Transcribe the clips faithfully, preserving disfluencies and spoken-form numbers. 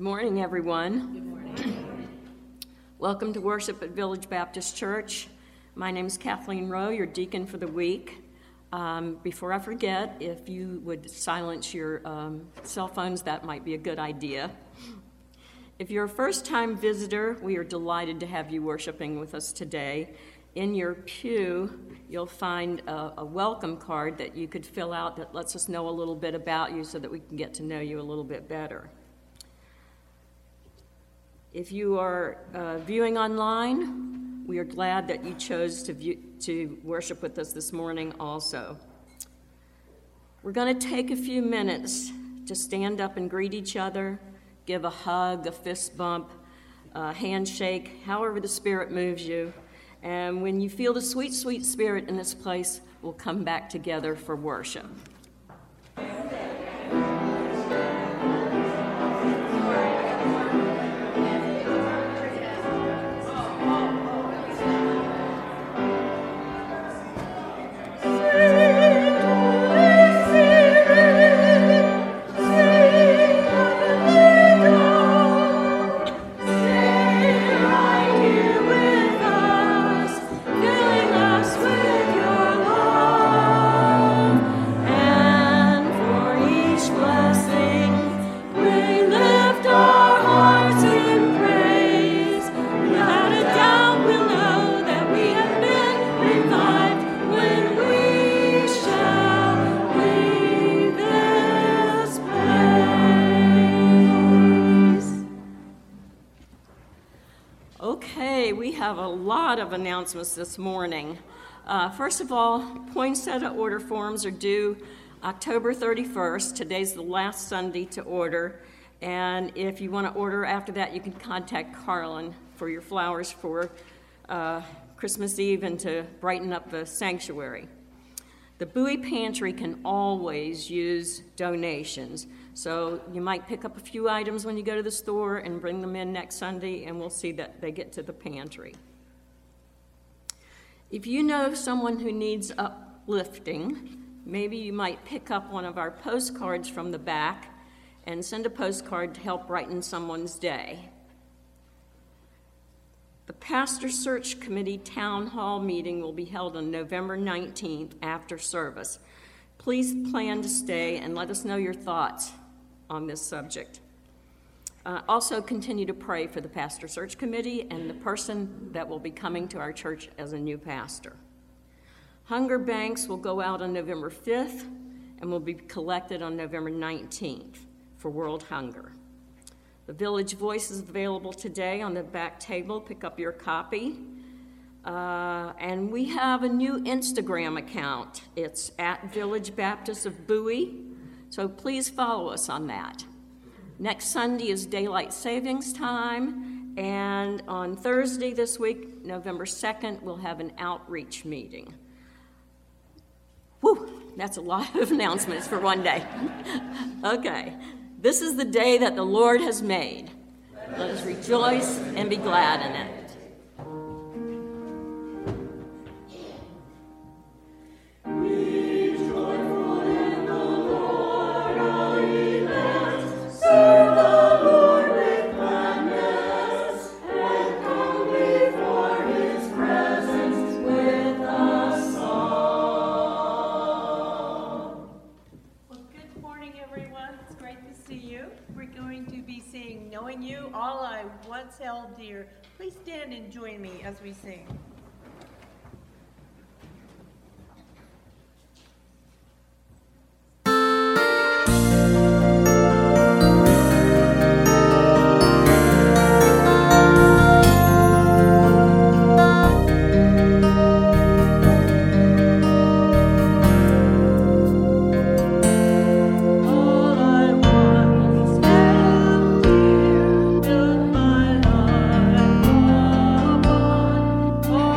morning, everyone. Good morning. Welcome to worship at Village Baptist Church. My name is Kathleen Rowe, your deacon for the week. Um, before I forget, if you would silence your um, cell phones, that might be a good idea. If you're a first-time visitor, we are delighted to have you worshiping with us today. In your pew, you'll find a, a welcome card that you could fill out that lets us know a little bit about you so that we can get to know you a little bit better. If you are uh, viewing online, we are glad that you chose to, view, to worship with us this morning also. We're going to take a few minutes to stand up and greet each other, give a hug, a fist bump, a handshake, however the Spirit moves you. And when you feel the sweet, sweet Spirit in this place, we'll come back together for worship. Of announcements this morning. Uh, first of all, poinsettia order forms are due October thirty-first. Today's the last Sunday to order, and if you want to order after that, you can contact Carlin for your flowers for uh, Christmas Eve and to brighten up the sanctuary. The Bowie Pantry can always use donations, so you might pick up a few items when you go to the store and bring them in next Sunday, and we'll see that they get to the pantry. If you know someone who needs uplifting, maybe you might pick up one of our postcards from the back and send a postcard to help brighten someone's day. The Pastor Search Committee Town Hall meeting will be held on November nineteenth after service. Please plan to stay and let us know your thoughts on this subject. Uh, also continue to pray for the Pastor Search Committee and the person that will be coming to our church as a new pastor. Hunger banks will go out on November fifth and will be collected on November nineteenth for World Hunger. The Village Voice is available today on the back table. Pick up your copy. Uh, and we have a new Instagram account. It's at Village Baptist of Bowie, so please follow us on that. Next Sunday is Daylight Savings Time, and on Thursday this week, November second, we'll have an outreach meeting. Whew, that's a lot of announcements for one day. Okay, this is the day that the Lord has made. Let us rejoice and be glad in it. Held dear. Please stand and join me as we sing. Oh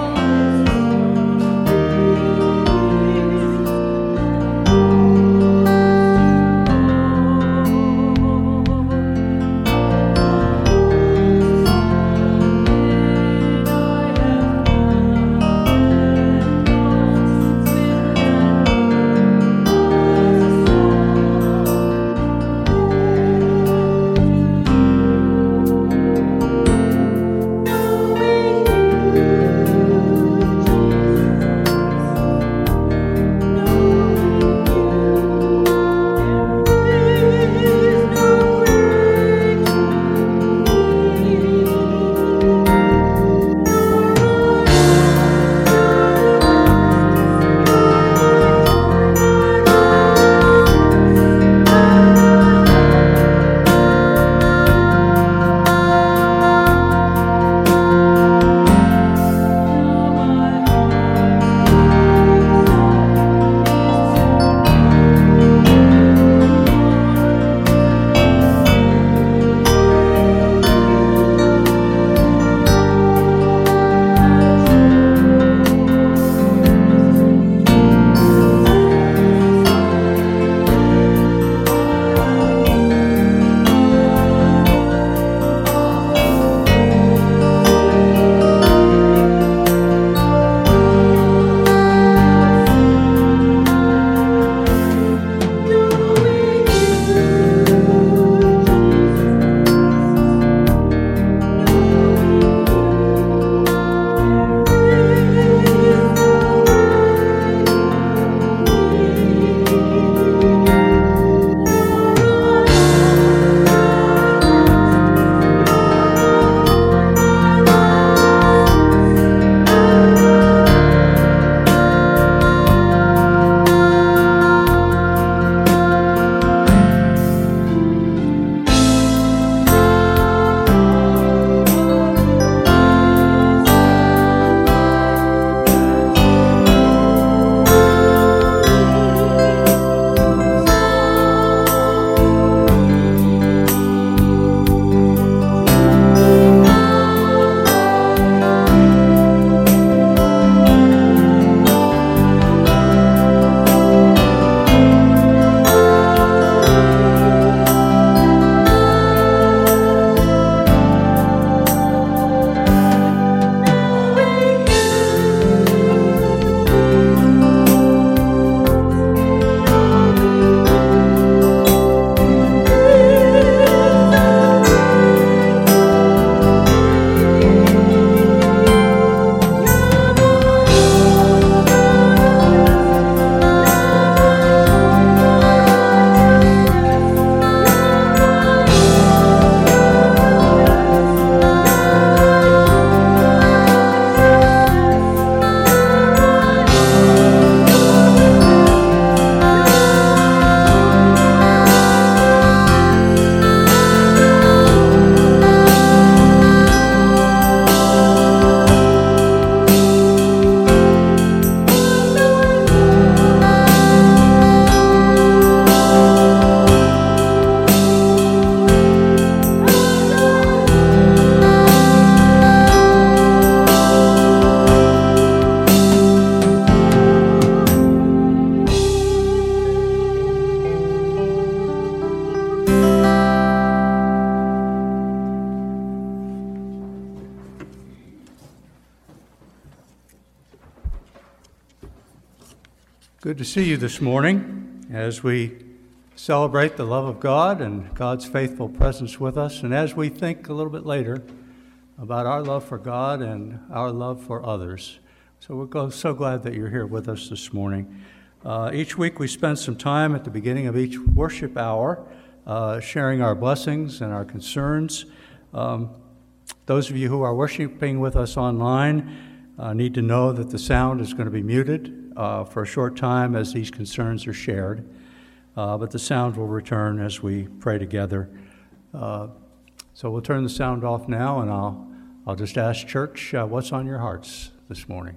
Good to see you this morning as we celebrate the love of God and God's faithful presence with us, and as we think a little bit later about our love for God and our love for others. So we're so glad that you're here with us this morning. Uh, each week we spend some time at the beginning of each worship hour uh, sharing our blessings and our concerns. Um, those of you who are worshiping with us online uh, need to know that the sound is going to be muted Uh, for a short time as these concerns are shared, uh, but the sound will return as we pray together. Uh, so we'll turn the sound off now, and I'll I'll just ask church, uh, what's on your hearts this morning?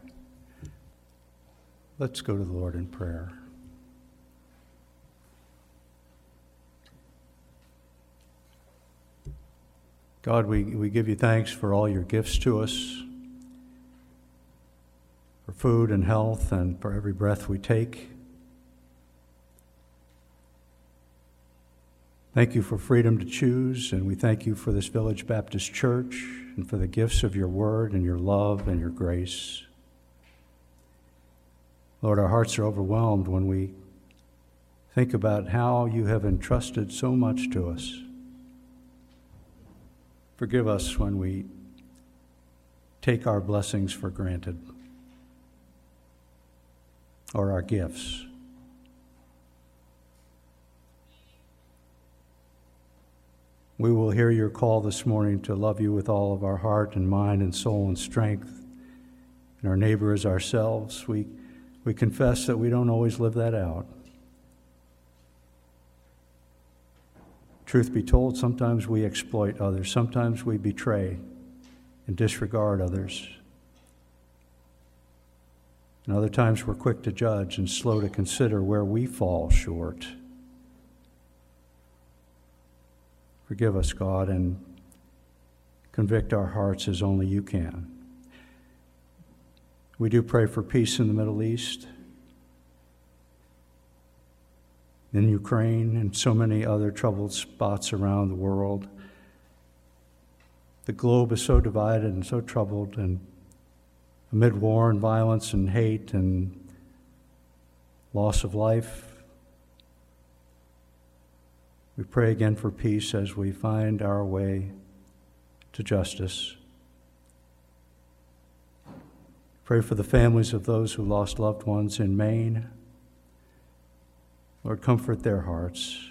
Let's go to the Lord in prayer. God, we, we give you thanks for all your gifts to us, for food and health, and for every breath we take. Thank you for freedom to choose, and we thank you for this Village Baptist Church and for the gifts of your word and your love and your grace. Lord, our hearts are overwhelmed when we think about how you have entrusted so much to us. Forgive us when we take our blessings for granted, or our gifts. We will hear your call this morning to love you with all of our heart and mind and soul and strength, and our neighbor as ourselves. We, we confess that we don't always live that out. Truth be told, sometimes we exploit others. Sometimes we betray and disregard others. And other times we're quick to judge and slow to consider where we fall short. Forgive us, God, and convict our hearts as only you can. We do pray for peace in the Middle East, in Ukraine, and so many other troubled spots around the world. The globe is so divided and so troubled, and amid war and violence and hate and loss of life, we pray again for peace as we find our way to justice. Pray for the families of those who lost loved ones in Maine. Lord, comfort their hearts.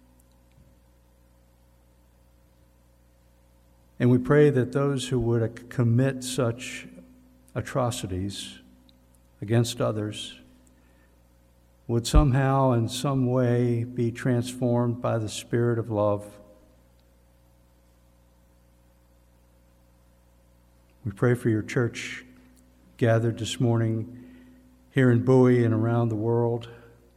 And we pray that those who would commit such atrocities against others would somehow, in some way, be transformed by the Spirit of love. We pray for your church gathered this morning here in Bowie and around the world.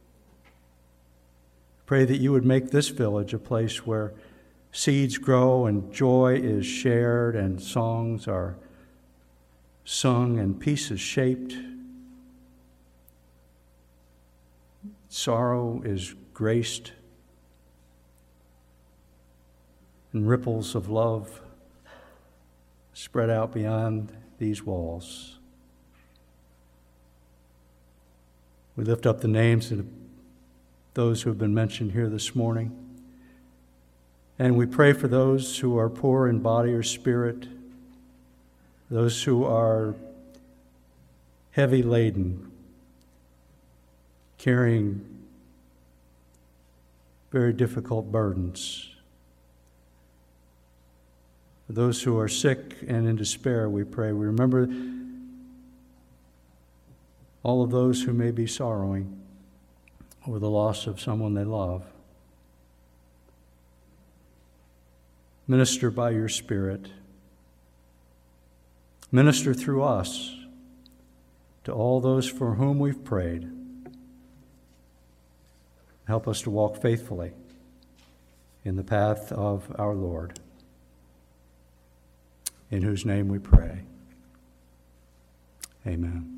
Pray that you would make this village a place where seeds grow and joy is shared and songs are sung and peace is shaped. Sorrow is graced, and ripples of love spread out beyond these walls. We lift up the names of those who have been mentioned here this morning, and we pray for those who are poor in body or spirit, those who are heavy laden, carrying very difficult burdens. For those who are sick and in despair, we pray. We remember all of those who may be sorrowing over the loss of someone they love. Minister by your Spirit. Minister through us to all those for whom we've prayed. Help us to walk faithfully in the path of our Lord, in whose name we pray. Amen.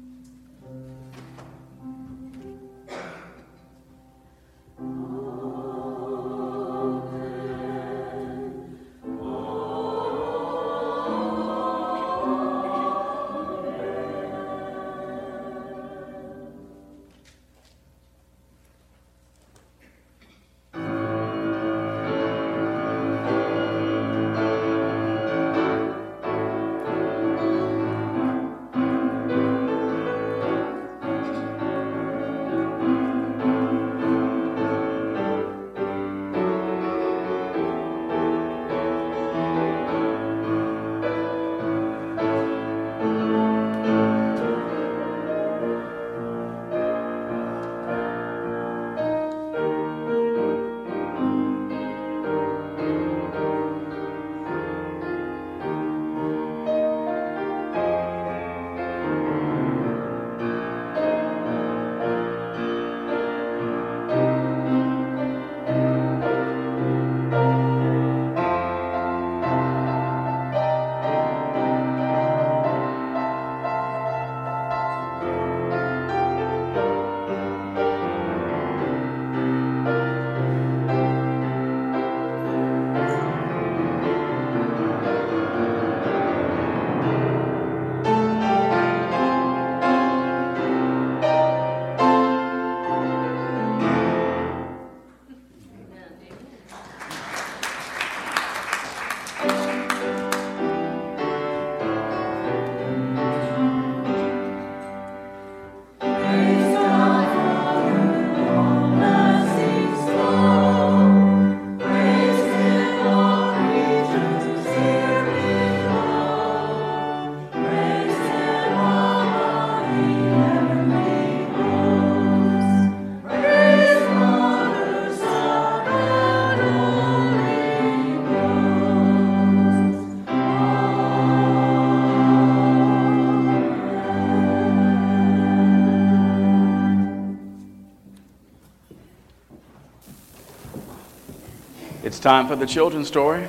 time for the children's story.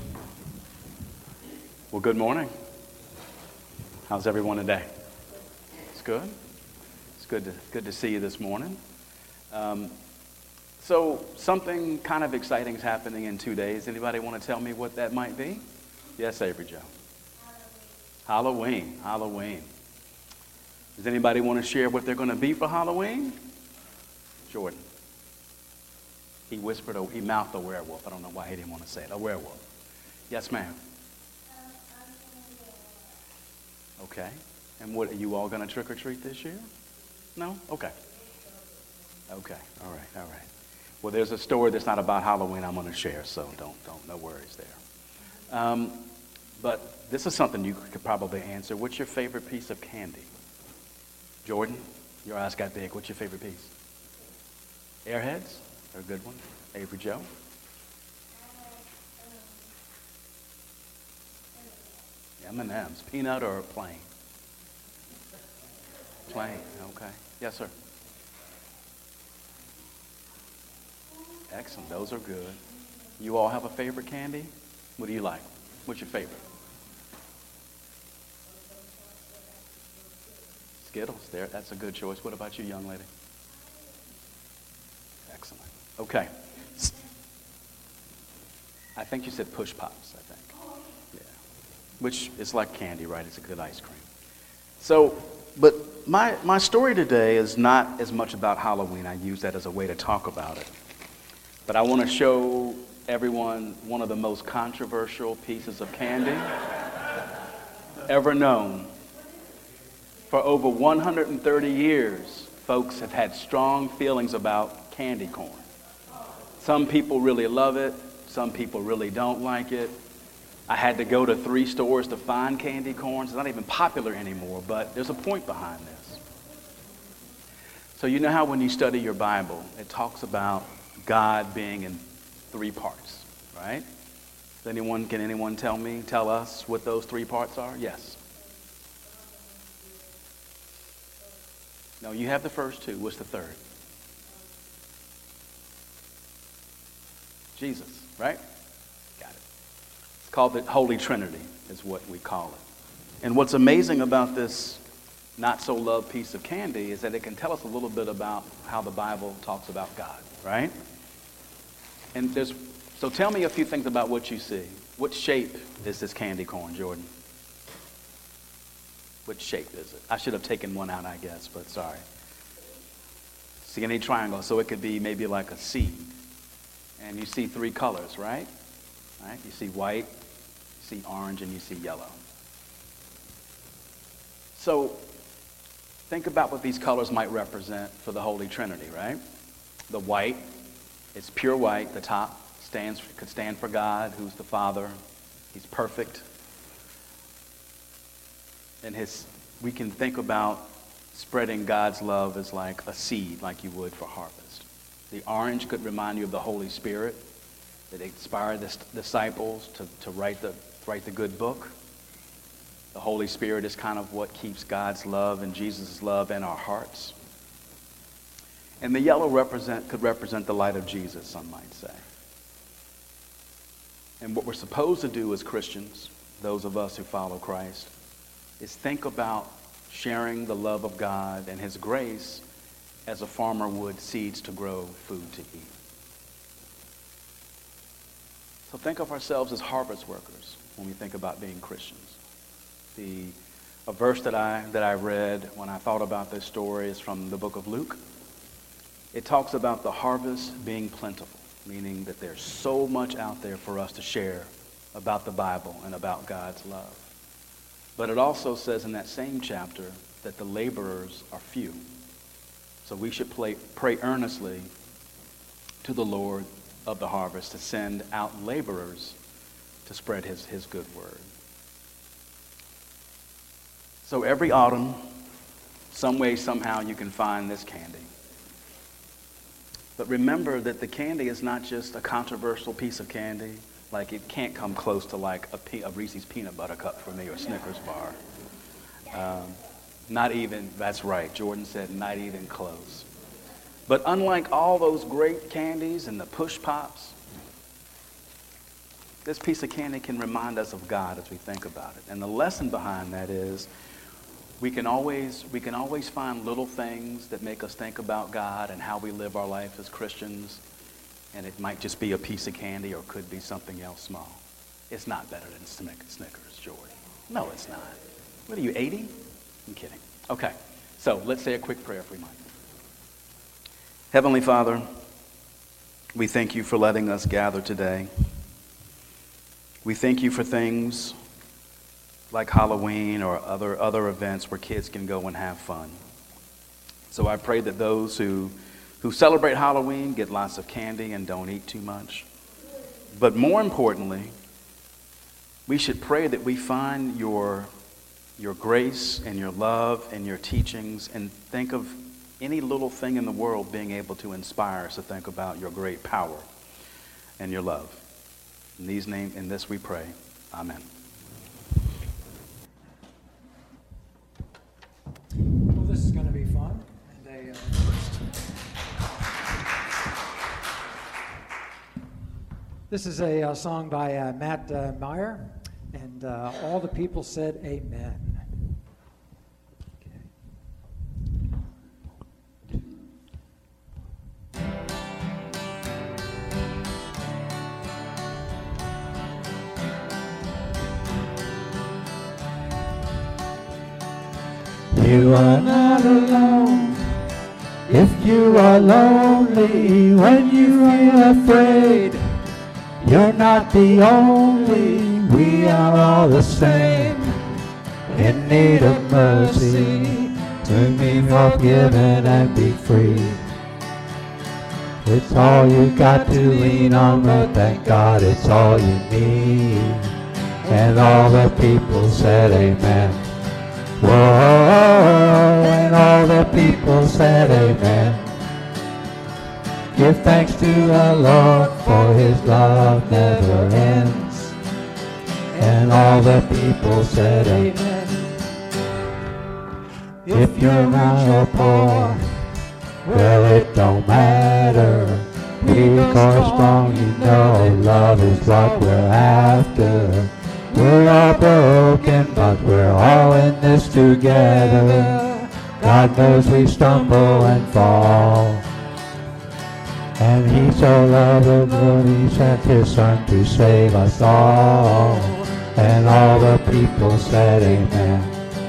Well, good morning. How's everyone today? It's good. It's good to good to see you this morning. Um, so something kind of exciting is happening in two days. Anybody want to tell me what that might be? Yes, Avery Joe. Halloween. Halloween. Halloween. Does anybody want to share what they're going to be for Halloween? Jordan. He whispered, a, he mouthed a werewolf. I don't know why he didn't want to say it. A werewolf. Yes, ma'am. Okay. And what, are you all going to trick or treat this year? No? Okay. Okay. All right. All right. Well, there's a story that's not about Halloween I'm going to share, so don't, don't, no worries there. Um, but this is something you could probably answer. What's your favorite piece of candy? Jordan, your eyes got big. What's your favorite piece? Airheads? They're a good one. Avery Joe? M and M's. Peanut or plain? Plain. Okay. Yes, sir. Excellent. Those are good. You all have a favorite candy? What do you like? What's your favorite? Skittles. There. That's a good choice. What about you, young lady? Excellent. Okay. I think you said Push Pops, I think. Yeah. Which is like candy, right? It's a good ice cream. So, but my, my story today is not as much about Halloween. I use that as a way to talk about it. But I want to show everyone one of the most controversial pieces of candy ever known. For over one hundred thirty years, folks have had strong feelings about candy corn. Some people really love it. Some people really don't like it. I had to go to three stores to find candy corn. It's not even popular anymore, but there's a point behind this. So you know how when you study your Bible, it talks about God being in three parts, right? Does anyone, can anyone tell me, tell us what those three parts are? Yes. No, you have the first two. What's the third? Jesus, right? Got it. It's called the Holy Trinity, is what we call it. And what's amazing about this not-so-loved piece of candy is that it can tell us a little bit about how the Bible talks about God, right? And there's, so tell me a few things about what you see. What shape is this candy corn, Jordan? What shape is it? I should have taken one out, I guess, but sorry. See any triangle, so it could be maybe like a seed. And you see three colors, right? Right? You see white, you see orange, and you see yellow. So think about what these colors might represent for the Holy Trinity, right? The white, it's pure white. The top stands could stand for God, who's the Father. He's perfect. And his, we can think about spreading God's love as like a seed, like you would for harvest. The orange could remind you of the Holy Spirit that inspired the disciples to, to write the write the good book. The Holy Spirit is kind of what keeps God's love and Jesus' love in our hearts. And the yellow represent could represent the light of Jesus, some might say. And what we're supposed to do as Christians, those of us who follow Christ, is think about sharing the love of God and his grace as a farmer would seeds to grow food to eat. So think of ourselves as harvest workers when we think about being Christians. The a verse that I that I read when I thought about this story is from the book of Luke. It talks about the harvest being plentiful, meaning that there's so much out there for us to share about the Bible and about God's love. But it also says in that same chapter that the laborers are few. So we should play, pray earnestly to the Lord of the harvest to send out laborers to spread his, his good word. So every autumn, some way, somehow, you can find this candy. But remember that the candy is not just a controversial piece of candy. Like, it can't come close to like a, pe- a Reese's peanut butter cup for me or a Snickers bar. Um, not even, that's right, Jordan said not even close. But unlike all those great candies and the Push Pops, this piece of candy can remind us of God as we think about it. And the lesson behind that is we can always we can always find little things that make us think about God and how we live our life as Christians. And it might just be a piece of candy or could be something else small. It's not better than Snickers, Jordan. No, it's not. What are you, eighty? I'm kidding. Okay, so let's say a quick prayer if we might. Heavenly Father, we thank you for letting us gather today. We thank you for things like Halloween or other, other events where kids can go and have fun. So I pray that those who, who celebrate Halloween get lots of candy and don't eat too much. But more importantly, we should pray that we find your, your grace and your love and your teachings and think of any little thing in the world being able to inspire us to think about your great power and your love. In these names, in this we pray. Amen. Well, this is going to be fun. And they, uh, this is a uh, song by uh, Matt uh, Meyer, and uh, all the people said amen. You are not alone if you are lonely, when you feel afraid. You're not the only, we are all the same, in need of mercy, to be forgiven and be free. It's all you got to lean on, but thank God it's all you need. And all the people said amen. Whoa, and all the people said amen. Give thanks to the Lord, for his love never ends. And all the people said amen. If you're rich or poor, well, it don't matter. Because strong, you know, love is what we're after. We're all broken, but we're all in this together. God knows we stumble and fall. And he so loved the world, he sent his son to save us all. And all the people said amen.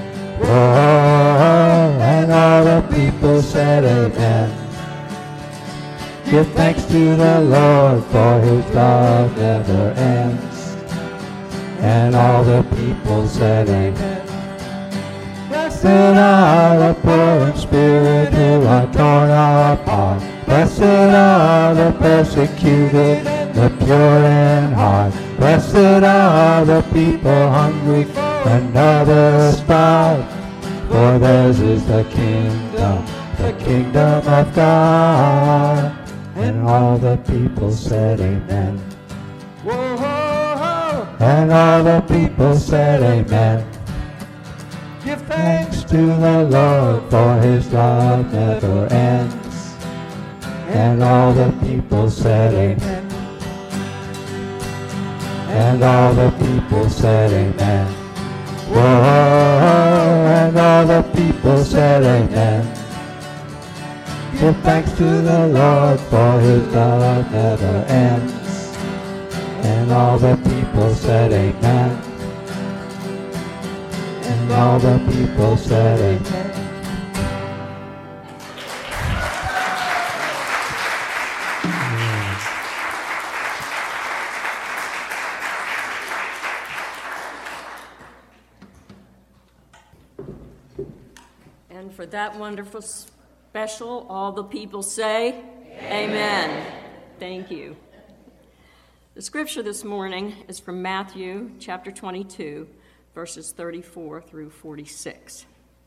Whoa, and all the people said amen. Give thanks to the Lord, for his love never ends. And all the people said amen. Blessed are the poor in spirit, who are torn apart. Blessed are the persecuted, the pure in heart. Blessed are the people hungry when others starve. For theirs is the kingdom, the kingdom of God. And all the people said amen. And all the people said amen. Give thanks to the Lord, for his love never ends. And all the people said amen. And all the people said amen. Whoa, and all the people said amen. Give thanks to the Lord, for his love never ends. And all the people said amen. And all the people said amen. And for that wonderful special, all the people say, amen. Amen. Thank you. The scripture this morning is from Matthew chapter twenty-two, verses thirty-four through forty-six.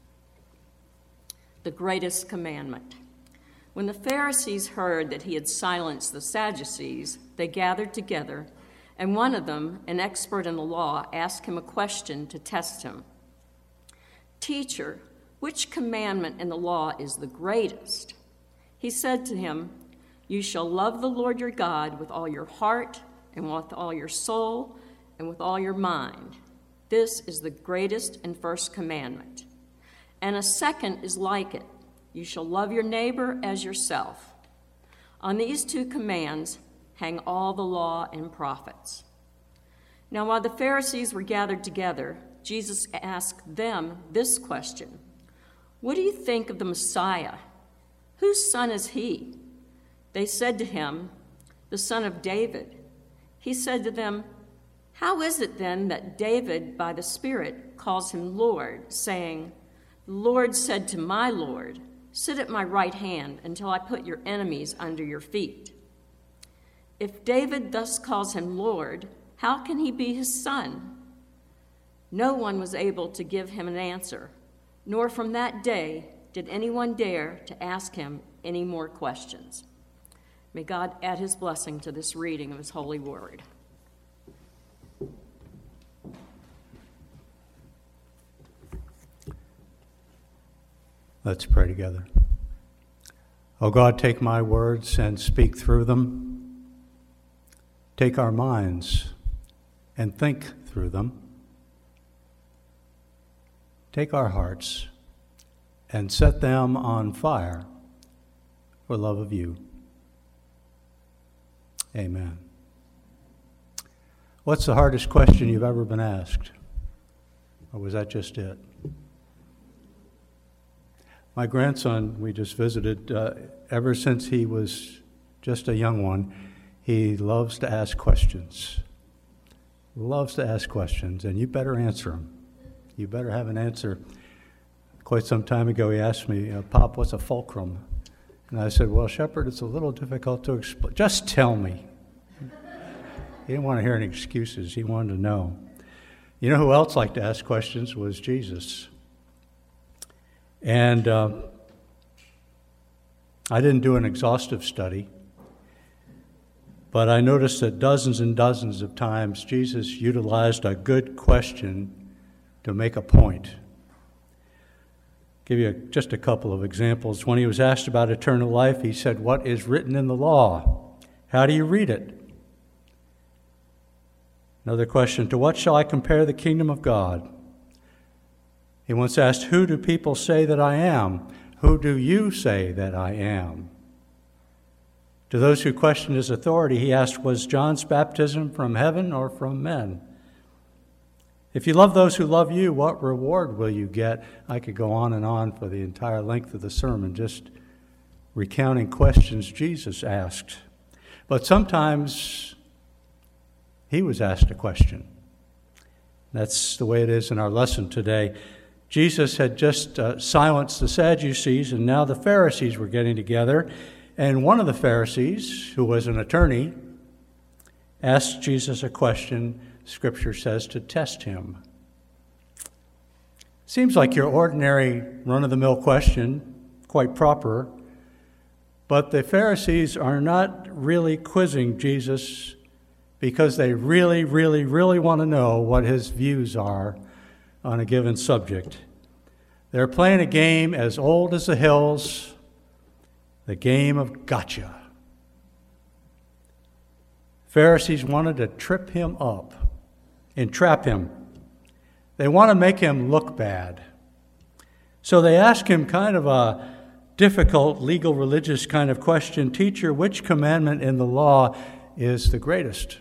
The greatest commandment. When the Pharisees heard that he had silenced the Sadducees, they gathered together, and one of them, an expert in the law, asked him a question to test him. Teacher, which commandment in the law is the greatest? He said to him, you shall love the Lord your God with all your heart, and with all your soul, and with all your mind. This is the greatest and first commandment. And a second is like it. You shall love your neighbor as yourself. On these two commands hang all the law and prophets. Now, while the Pharisees were gathered together, Jesus asked them this question: What do you think of the Messiah? Whose son is he? They said to him, The son of David. He said to them, How is it then that David, by the Spirit, calls him Lord, saying, The Lord said to my Lord, Sit at my right hand until I put your enemies under your feet. If David thus calls him Lord, how can he be his son? No one was able to give him an answer, nor from that day did anyone dare to ask him any more questions. May God add his blessing to this reading of his holy word. Let's pray together. Oh God, take my words and speak through them. Take our minds and think through them. Take our hearts and set them on fire for love of you. Amen. What's the hardest question you've ever been asked? Or was that just it? My grandson, we just visited, uh, ever since he was just a young one, he loves to ask questions. Loves to ask questions, and you better answer them. You better have an answer. Quite some time ago, he asked me, uh, Pop, what's a fulcrum? And I said, well, Shepherd, it's a little difficult to explain. Just tell me. He didn't want to hear any excuses. He wanted to know. You know who else liked to ask questions was Jesus. And uh, I didn't do an exhaustive study, but I noticed that dozens and dozens of times Jesus utilized a good question to make a point. Give you a, just a couple of examples. When he was asked about eternal life, he said, what is written in the law? How do you read it? Another question, to what shall I compare the kingdom of God? He once asked, who do people say that I am? Who do you say that I am? To those who questioned his authority, he asked, was John's baptism from heaven or from men? If you love those who love you, what reward will you get? I could go on and on for the entire length of the sermon, just recounting questions Jesus asked. But sometimes he was asked a question. That's the way it is in our lesson today. Jesus had just uh, silenced the Sadducees, and now the Pharisees were getting together. And one of the Pharisees, who was an attorney, asked Jesus a question, Scripture says, to test him. Seems like your ordinary run-of-the-mill question, quite proper, but the Pharisees are not really quizzing Jesus because they really, really, really want to know what his views are on a given subject. They're playing a game as old as the hills, the game of gotcha. Pharisees wanted to trip him up, entrap him. They want to make him look bad. So they ask him kind of a difficult legal religious kind of question, Teacher, which commandment in the law is the greatest?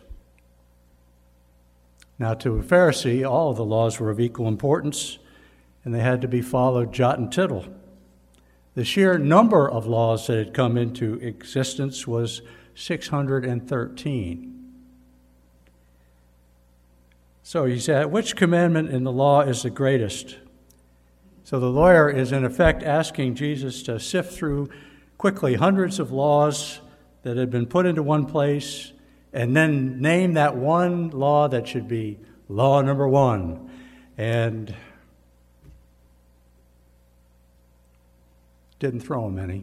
Now, to a Pharisee, all of the laws were of equal importance, and they had to be followed jot and tittle. The sheer number of laws that had come into existence was six hundred thirteen. So he said, which commandment in the law is the greatest? So the lawyer is in effect asking Jesus to sift through quickly hundreds of laws that had been put into one place and then name that one law that should be law number one. And didn't throw him any.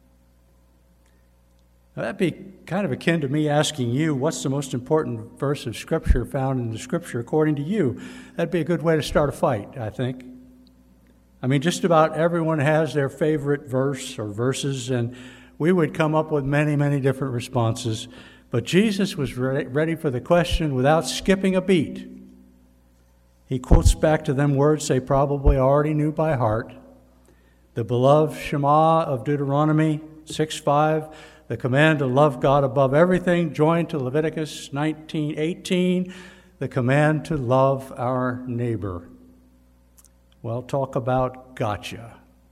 Now, that'd be kind of akin to me asking you, what's the most important verse of Scripture found in the Scripture according to you? That'd be a good way to start a fight, I think. I mean, just about everyone has their favorite verse or verses, and we would come up with many, many different responses. But Jesus was re- ready for the question without skipping a beat. He quotes back to them words they probably already knew by heart. The beloved Shema of Deuteronomy six five, the command to love God above everything, joined to Leviticus nineteen eighteen, the command to love our neighbor. Well, talk about gotcha.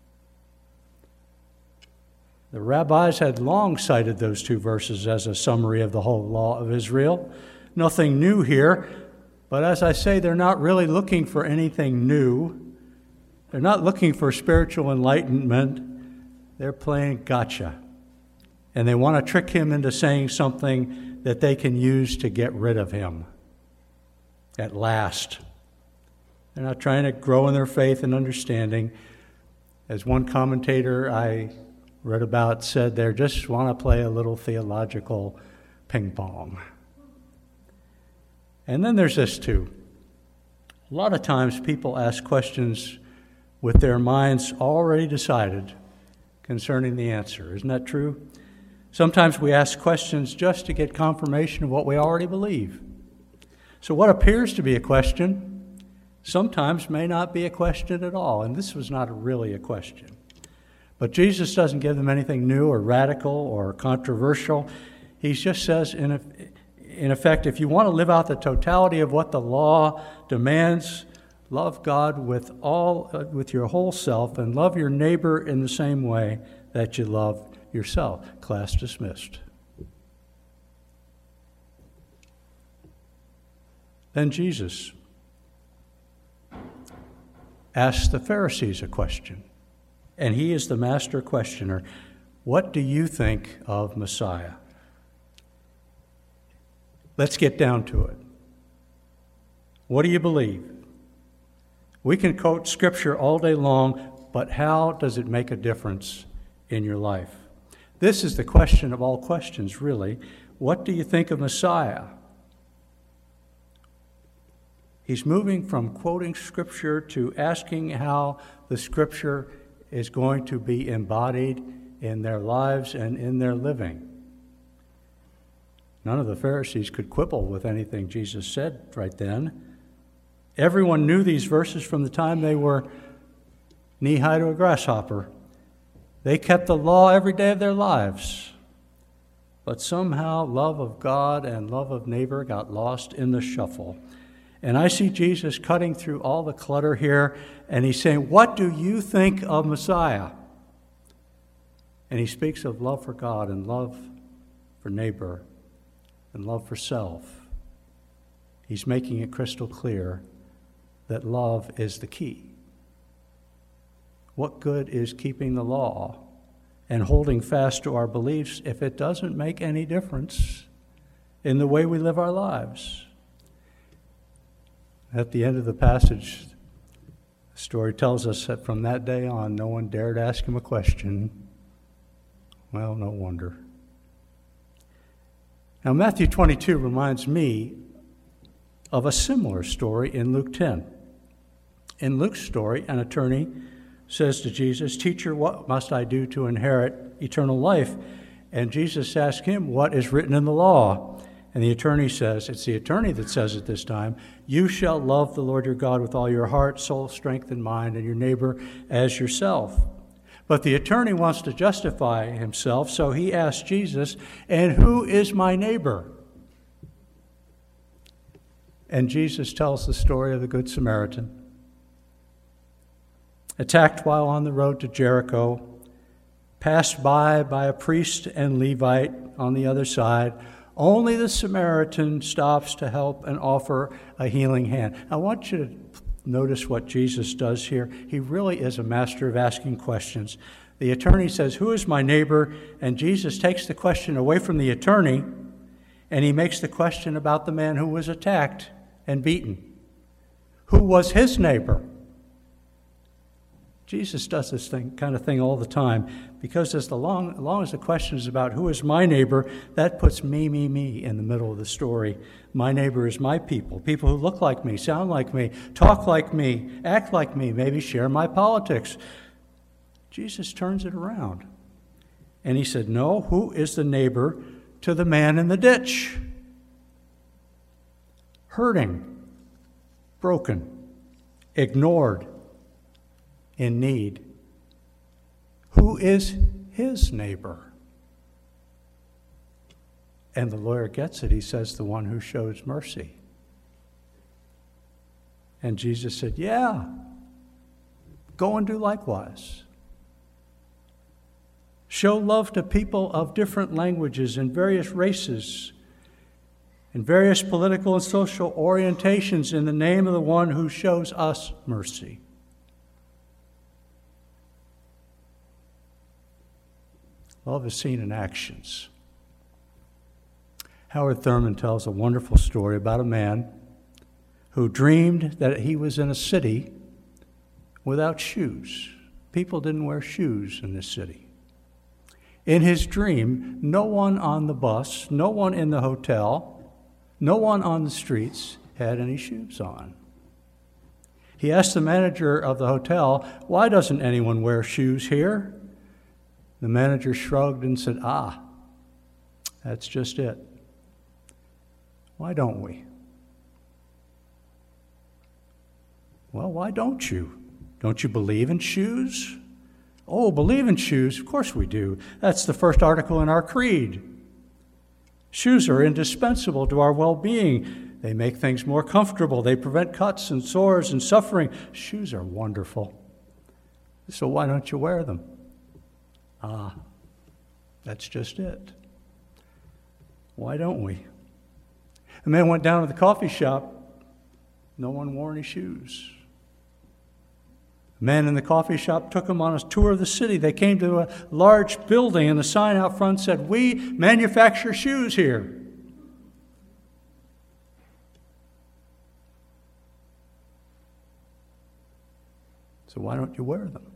The rabbis had long cited those two verses as a summary of the whole law of Israel. Nothing new here, but as I say, they're not really looking for anything new. They're not looking for spiritual enlightenment. They're playing gotcha. And they want to trick him into saying something that they can use to get rid of him at last. They're not trying to grow in their faith and understanding. As one commentator I read about said, they just want to play a little theological ping pong. And then there's this too. A lot of times people ask questions with their minds already decided concerning the answer. Isn't that true? Sometimes we ask questions just to get confirmation of what we already believe. So what appears to be a question sometimes may not be a question at all. And this was not really a question. But Jesus doesn't give them anything new or radical or controversial. He just says, in, in effect, if you want to live out the totality of what the law demands, love God with all, uh, with your whole self, and love your neighbor in the same way that you love yourself. Class dismissed. Then Jesus asked the Pharisees a question. And he is the master questioner. What do you think of Messiah? Let's get down to it. What do you believe? We can quote Scripture all day long, but how does it make a difference in your life? This is the question of all questions, really. What do you think of Messiah? He's moving from quoting Scripture to asking how the Scripture is going to be embodied in their lives and in their living. None of the Pharisees could quibble with anything Jesus said right then. Everyone knew these verses from the time they were knee-high to a grasshopper. They kept the law every day of their lives. But somehow love of God and love of neighbor got lost in the shuffle. And I see Jesus cutting through all the clutter here, and he's saying, what do you think of Messiah? And he speaks of love for God and love for neighbor and love for self. He's making it crystal clear that love is the key. What good is keeping the law and holding fast to our beliefs if it doesn't make any difference in the way we live our lives? At the end of the passage, the story tells us that from that day on, no one dared ask him a question. Well, no wonder. Now, Matthew twenty-two reminds me of a similar story in Luke ten. In Luke's story, an attorney says to Jesus, "Teacher, what must I do to inherit eternal life?" And Jesus asks him, "What is written in the law?" And the attorney says, it's the attorney that says it this time, "You shall love the Lord your God with all your heart, soul, strength, and mind, and your neighbor as yourself." But the attorney wants to justify himself, so he asks Jesus, "And who is my neighbor?" And Jesus tells the story of the Good Samaritan. Attacked while on the road to Jericho, passed by by a priest and Levite on the other side, only the Samaritan stops to help and offer a healing hand. I want you to notice what Jesus does here. He really is a master of asking questions. The attorney says, "Who is my neighbor?" And Jesus takes the question away from the attorney, and he makes the question about the man who was attacked and beaten. Who was his neighbor? Jesus does this thing, kind of thing all the time, because as the long, as long as the question is about who is my neighbor, that puts me, me, me in the middle of the story. My neighbor is my people, people who look like me, sound like me, talk like me, act like me, maybe share my politics. Jesus turns it around. And he said, no, who is the neighbor to the man in the ditch. Hurting, broken, ignored, in need. Who is his neighbor? And the lawyer gets it. He says, the one who shows mercy. And Jesus said, yeah, go and do likewise. Show love to people of different languages and various races and various political and social orientations in the name of the one who shows us mercy. Love is seen in actions. Howard Thurman tells a wonderful story about a man who dreamed that he was in a city without shoes. People didn't wear shoes in this city. In his dream, no one on the bus, no one in the hotel, no one on the streets had any shoes on. He asked the manager of the hotel, why doesn't anyone wear shoes here? The manager shrugged and said, ah, that's just it. Why don't we? Well, why don't you? Don't you believe in shoes? Oh, believe in shoes? Of course we do. That's the first article in our creed. Shoes are indispensable to our well-being. They make things more comfortable. They prevent cuts and sores and suffering. Shoes are wonderful. So why don't you wear them? Ah, that's just it. Why don't we? The man went down to the coffee shop. No one wore any shoes. The man in the coffee shop took him on a tour of the city. They came to a large building, and the sign out front said, we manufacture shoes here. So why don't you wear them?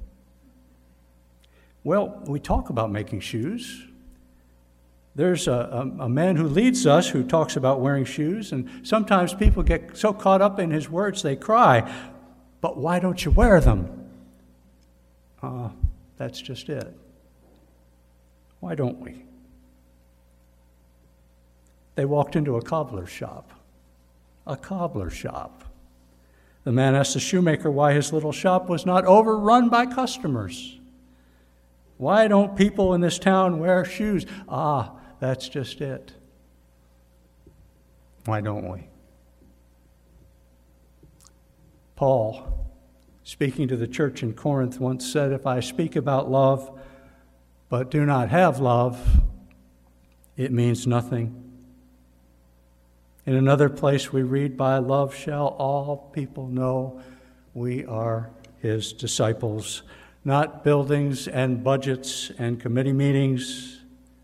Well, we talk about making shoes. There's a, a, a man who leads us who talks about wearing shoes, and sometimes people get so caught up in his words they cry, but why don't you wear them? Uh, that's just it. Why don't we? They walked into a cobbler shop. A cobbler shop. The man asked the shoemaker why his little shop was not overrun by customers. Why don't people in this town wear shoes? Ah, that's just it. Why don't we? Paul, speaking to the church in Corinth, once said, if I speak about love but do not have love, it means nothing. In another place we read, by love shall all people know we are his disciples. Not buildings and budgets and committee meetings.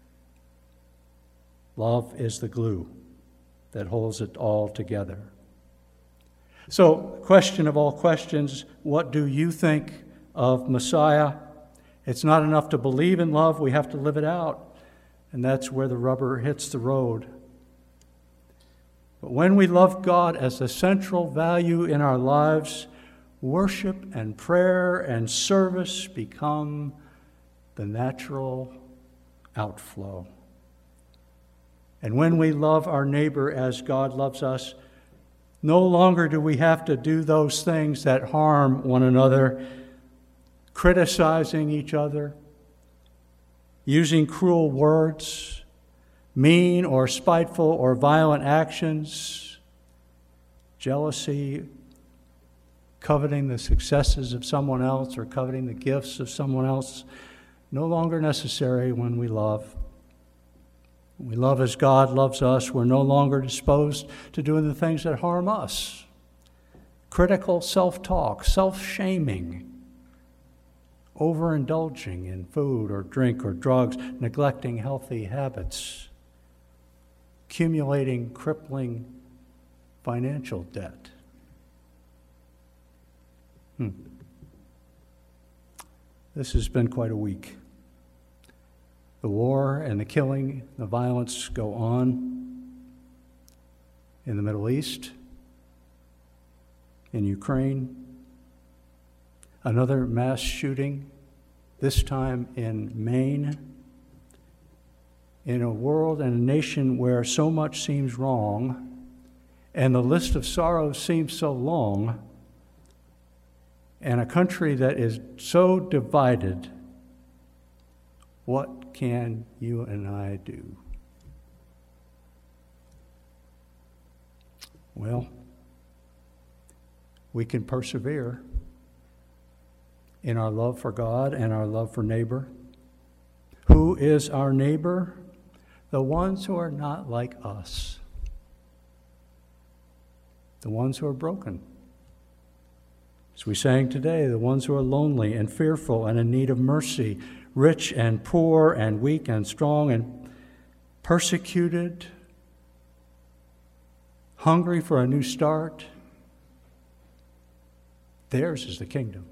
Love is the glue that holds it all together. So, question of all questions, what do you think of Messiah? It's not enough to believe in love, we have to live it out. And that's where the rubber hits the road. But when we love God as the central value in our lives, worship and prayer and service become the natural outflow. And when we love our neighbor as God loves us, no longer do we have to do those things that harm one another, criticizing each other, using cruel words, mean or spiteful or violent actions, jealousy, coveting the successes of someone else or coveting the gifts of someone else, no longer necessary when we love. When we love as God loves us, we're no longer disposed to doing the things that harm us. Critical self-talk, self-shaming, overindulging in food or drink or drugs, neglecting healthy habits, accumulating crippling financial debt. Hmm. This has been quite a week. The war and the killing, the violence go on in the Middle East, in Ukraine. Another mass shooting, this time in Maine. in a world and a nation where so much seems wrong and the list of sorrows seems so long, and a country that is so divided, what can you and I do? Well, we can persevere in our love for God and our love for neighbor. Who is our neighbor? The ones who are not like us. The ones who are broken. As we sang today, the ones who are lonely and fearful and in need of mercy, rich and poor and weak and strong and persecuted, hungry for a new start. Theirs is the kingdom.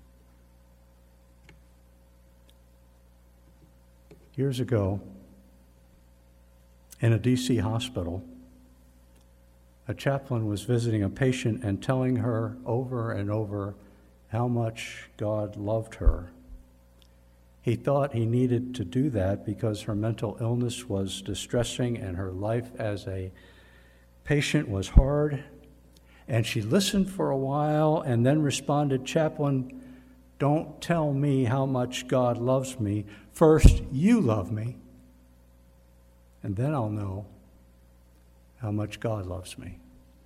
Years ago, in a D C hospital, a chaplain was visiting a patient and telling her over and over how much God loved her. He thought he needed to do that because her mental illness was distressing and her life as a patient was hard. And she listened for a while and then responded, "Chaplain, don't tell me how much God loves me. First, you love me, and then I'll know how much God loves me."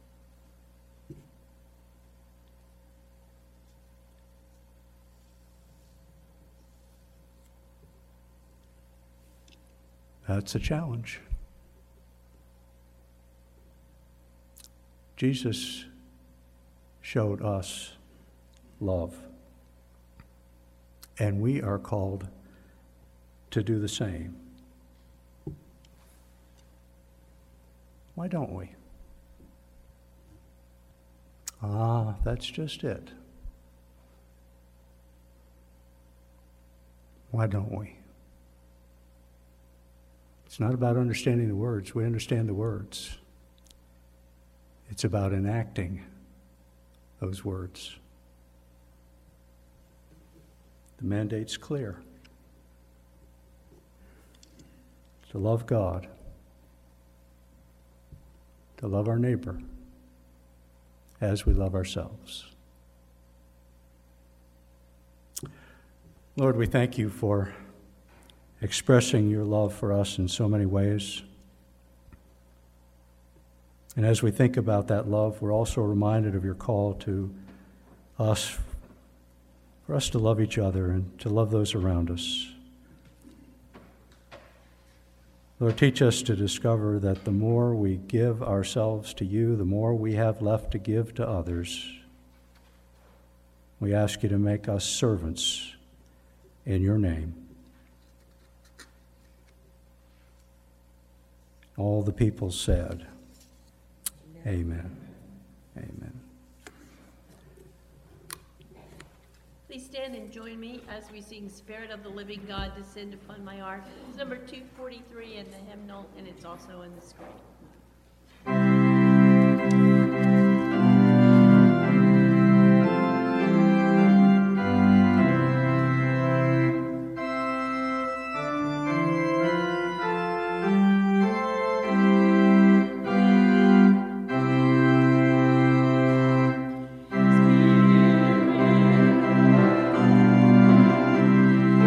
That's a challenge. Jesus showed us love, and we are called to do the same. Why don't we? Ah, that's just it. Why don't we? It's not about understanding the words. We understand the words. It's about enacting those words. The mandate's clear. To love God, to love our neighbor as we love ourselves. Lord, we thank you for expressing your love for us in so many ways. And as we think about that love, we're also reminded of your call to us, for us to love each other and to love those around us. Lord, teach us to discover that the more we give ourselves to you, the more we have left to give to others. We ask you to make us servants in your name. All the people said, Amen. Amen. Please stand and join me as we sing Spirit of the Living God, Descend Upon My Heart. It's number two forty-three in the hymnal, and it's also in the screen.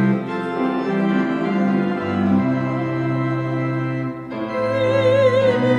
Spirit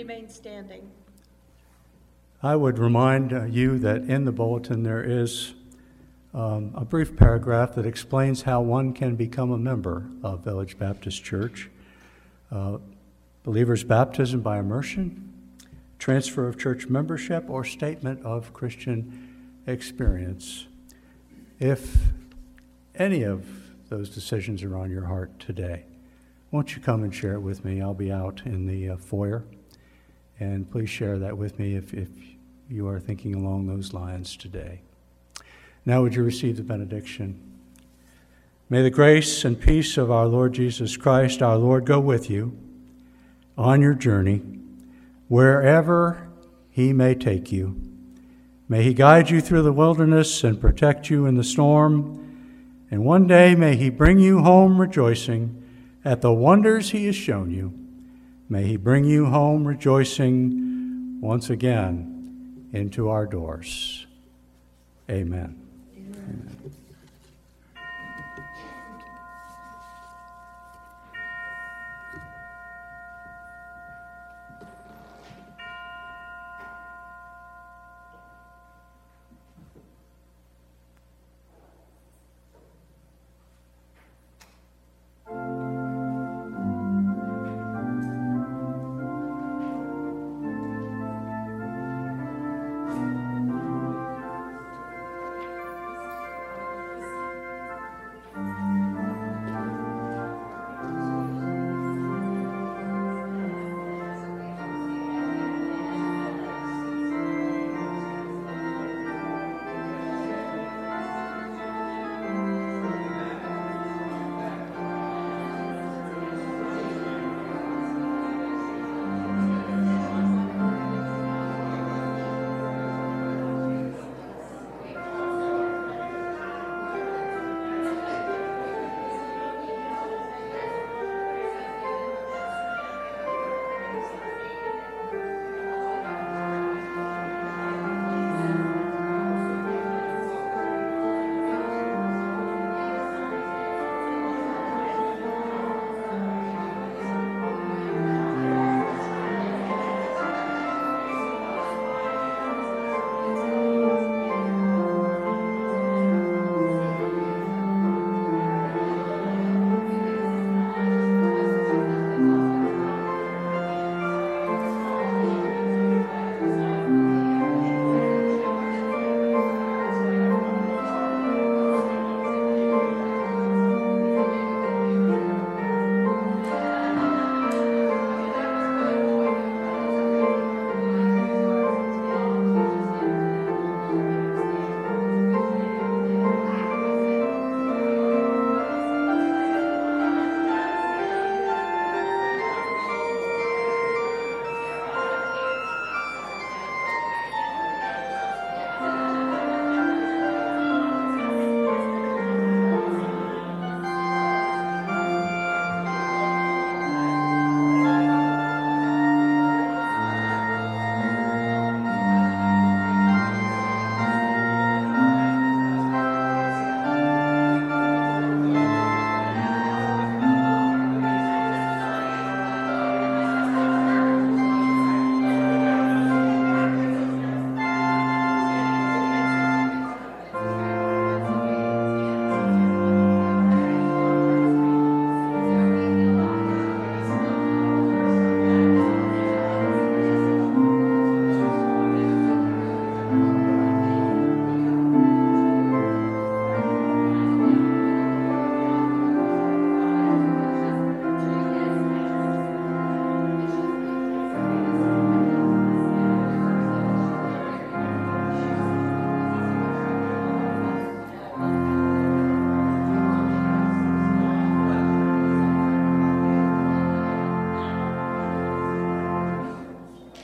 remain standing. I would remind uh, you that in the bulletin there is um, a brief paragraph that explains how one can become a member of Village Baptist Church. Uh, Believer's baptism by immersion, transfer of church membership, or statement of Christian experience. If any of those decisions are on your heart today, won't you come and share it with me? I'll be out in the uh, foyer. And please share that with me if, if you are thinking along those lines today. Now would you receive the benediction? May the grace and peace of our Lord Jesus Christ, our Lord, go with you on your journey, wherever he may take you. May he guide you through the wilderness and protect you in the storm. And one day may he bring you home rejoicing at the wonders he has shown you. May he bring you home rejoicing once again into our doors. Amen. Amen. Amen.